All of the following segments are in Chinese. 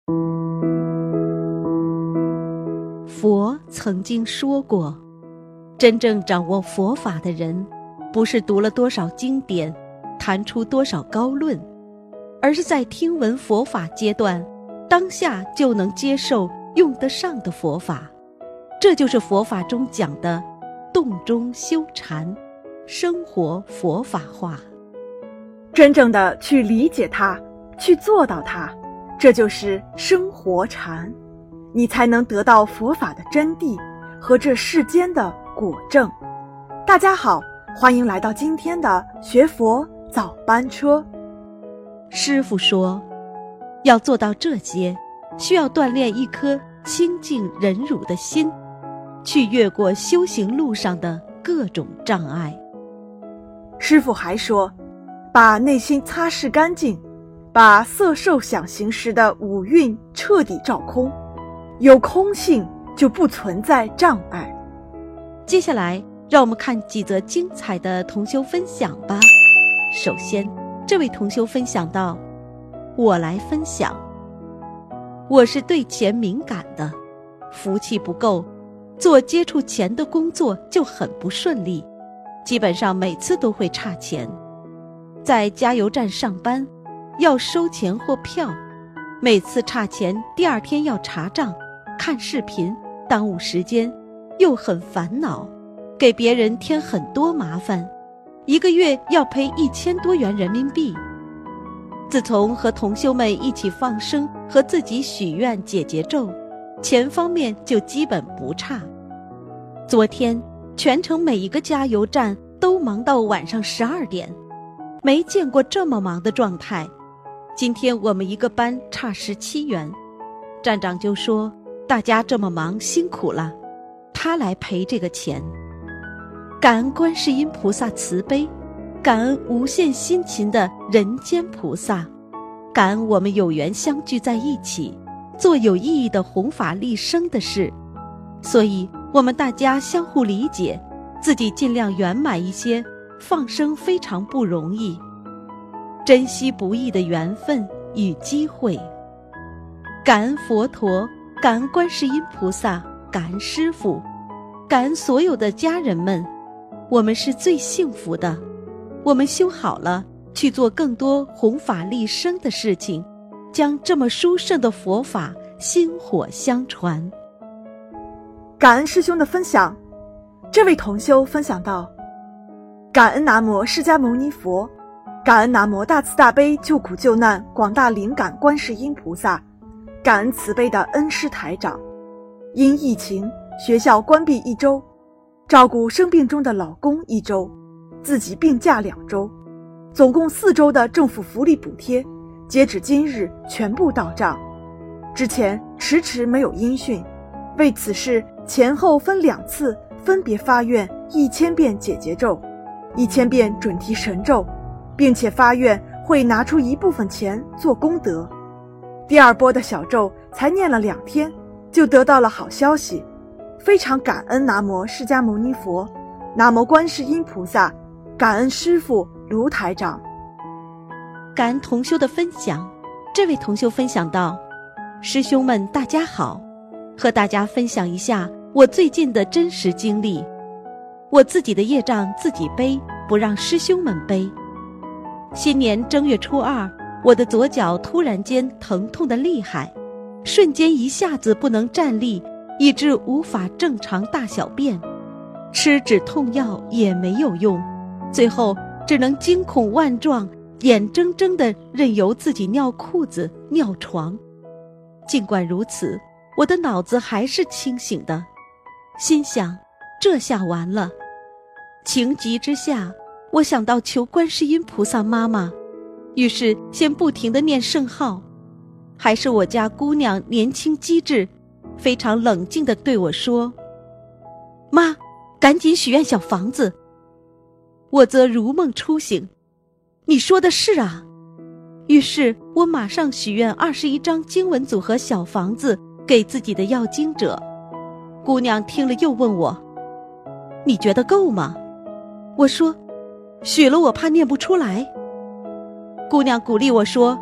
佛曾经说过，真正掌握佛法的人，不是读了多少经典，谈出多少高论，而是在听闻佛法阶段，当下就能接受用得上的佛法。这就是佛法中讲的洞中修禅，生活佛法化。 真正的去理解它，去做到它，这就是生活禅，你才能得到佛法的真谛和这世间的果证。大家好，欢迎来到今天的学佛早班车。 师父说，要做到这些，需要锻炼一颗清净忍辱的心，去越过修行路上的各种障碍。 师父还说，把内心擦拭干净，把色受想行识的五蕴彻底照空，有空性就不存在障碍。 接下来让我们看几则精彩的同修分享吧。首先，这位同修分享到，我来分享。我是对钱敏感的，福气不够，做接触钱的工作就很不顺利，基本上每次都会差钱。在加油站上班，要收钱或票，每次差钱，第二天要查账，看视频，耽误时间，又很烦恼，给别人添很多麻烦，一个月要赔1000多元人民币。自从和同修们一起放生和自己许愿解结咒，钱方面就基本不差。昨天全程每一个加油站都忙到晚上12点，没见过这么忙的状态。今天我们一个班差17元，站长就说大家这么忙辛苦了，他来赔这个钱。感恩观世音菩萨慈悲，感恩无限辛勤的人间菩萨，感恩我们有缘相聚在一起，做有意义的弘法利生的事。所以我们大家相互理解，自己尽量圆满一些，放生非常不容易，珍惜不易的缘分与机会。感恩佛陀，感恩观世音菩萨，感恩师父，感恩所有的家人们，我们是最幸福的。我们修好了，去做更多弘法利生的事情，将这么殊胜的佛法薪火相传。 感恩师兄的分享。这位同修分享到，感恩南无释迦牟尼佛，感恩南无大慈大悲救苦救难广大灵感观世音菩萨，感恩慈悲的恩师台长。因疫情，学校关闭1周，照顾生病中的老公1周，自己病假2周，总共4周的政府福利补贴，截止今日全部到账。之前迟迟没有音讯，为此事前后分2次分别发愿1000遍解结咒，1000遍准提神咒，并且发愿会拿出一部分钱做功德。第2波的小咒才念了2天，就得到了好消息，非常感恩南无释迦牟尼佛，南无观世音菩萨，感恩师父卢台长。 感恩同修的分享。这位同修分享到，师兄们大家好，和大家分享一下我最近的真实经历。我自己的业障自己背，不让师兄们背。新年正月初2，我的左脚突然间疼痛得厉害，瞬间一下子不能站立，以致无法正常大小便，吃止痛药也没有用，最后只能惊恐万状，眼睁睁地任由自己尿裤子尿床。尽管如此，我的脑子还是清醒的，心想这下完了。情急之下，我想到求观世音菩萨妈妈，于是先不停地念圣号。还是我家姑娘年轻机智，非常冷静地对我说，妈，赶紧许愿小房子。我则如梦初醒，你说的是啊。于是我马上许愿21张经文组合小房子给自己的要经者。姑娘听了又问我，你觉得够吗？我说，许了我怕念不出来。姑娘鼓励我说，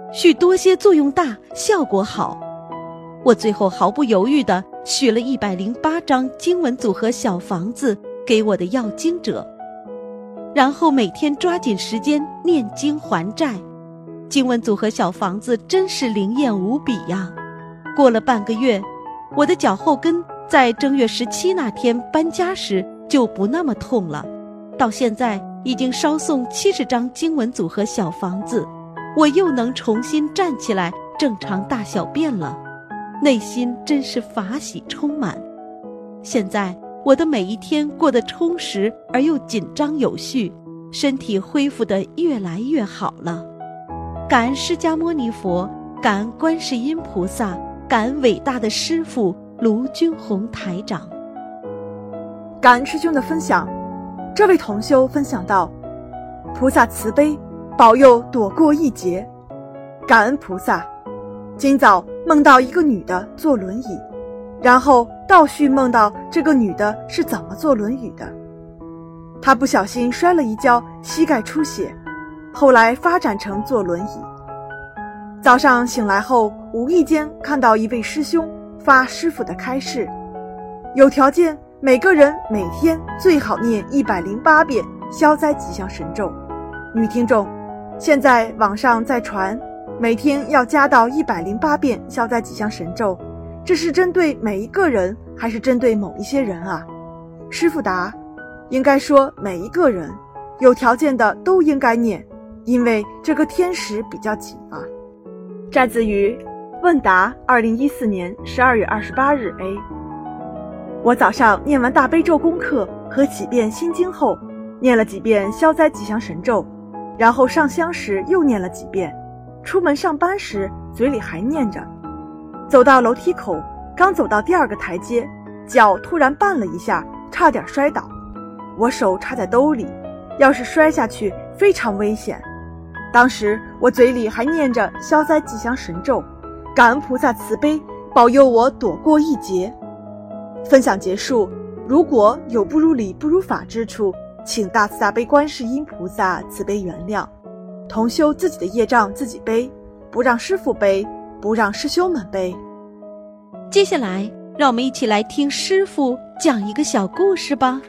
许多些作用大，效果好。我最后毫不犹豫地许了108张经文组合小房子给我的要经者，然后每天抓紧时间念经还债。经文组合小房子真是灵验无比呀！过了半个月，我的脚后跟在正月17那天搬家时就不那么痛了。到现在已经烧送70张经文组合小房子，我又能重新站起来正常大小便了，内心真是法喜充满。现在我的每一天过得充实而又紧张有序，身体恢复得越来越好了。感恩释迦牟尼佛，感恩观世音菩萨，感恩伟大的师父卢军宏台长。 感恩师兄的分享。这位同修分享到，菩萨慈悲，保佑躲过一劫。感恩菩萨。今早梦到一个女的坐轮椅，然后倒叙梦到这个女的是怎么坐轮椅的。她不小心摔了一跤，膝盖出血，后来发展成坐轮椅。早上醒来后，无意间看到一位师兄发师父的开示，有条件每个人每天最好念108遍消灾吉祥神咒。女听众，现在网上在传每天要加到108遍消灾吉祥神咒，这是针对每一个人还是针对某一些人啊？师父答，应该说每一个人，有条件的都应该念，因为这个天时比较紧啊。摘自于问答2014年12月28日 A。 我早上念完大悲咒功课和几遍心经后，念了几遍消灾吉祥神咒，然后上香时又念了几遍，出门上班时嘴里还念着。走到楼梯口，刚走到第2个台阶，脚突然绊了一下，差点摔倒。我手插在兜里，要是摔下去非常危险。当时我嘴里还念着消灾吉祥神咒，感恩菩萨慈悲，保佑我躲过一劫。分享结束，如果有不如理不如法之处，请大慈大悲观世音菩萨慈悲原谅。同修自己的业障自己背，不让师父背，不让师兄们背。 接下来让我们一起来听师父讲一个小故事吧。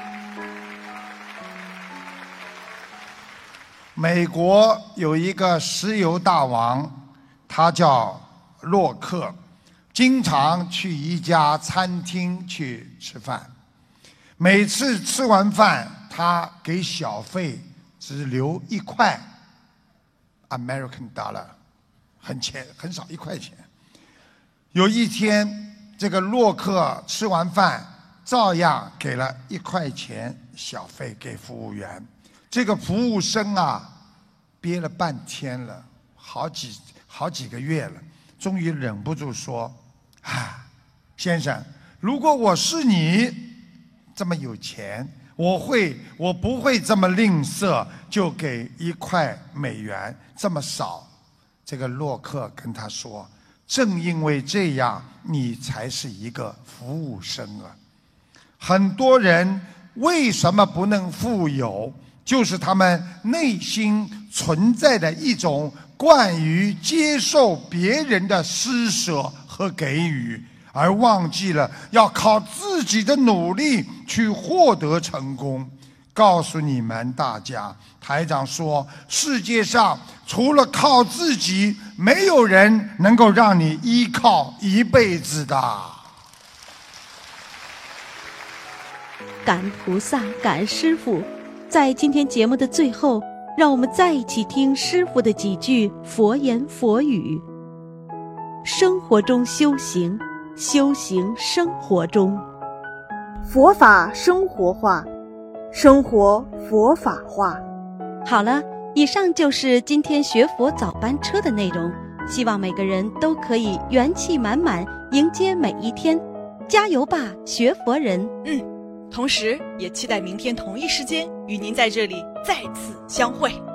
美国有一个石油大王，他叫洛克，经常去一家餐厅去吃饭。每次吃完饭，他给小费只留1块 American dollar， 很少，1块钱。有一天，这个洛克吃完饭，照样给了1块钱小费给服务员。这个服务生啊，憋了半天了，好几个月了，终于忍不住说：“啊，先生，如果我是你这么有钱，我不会这么吝啬，就给1块美元，这么少。”这个洛克跟他说：“正因为这样，你才是一个服务生啊！很多人为什么不能富有？就是他们内心存在的一种惯于接受别人的施舍和给予，而忘记了要靠自己的努力去获得成功。告诉你们大家，台长说，世界上除了靠自己，没有人能够让你依靠一辈子的。 感恩菩萨，感恩师父。在今天节目的最后，让我们再一起听师父的几句佛言佛语。生活中修行，修行生活中。 佛法生活化，生活佛法化。 好了，以上就是今天学佛早班车的内容，希望每个人都可以元气满满迎接每一天，加油吧，学佛人！ 同时也期待明天同一时间与您在这里再次相会。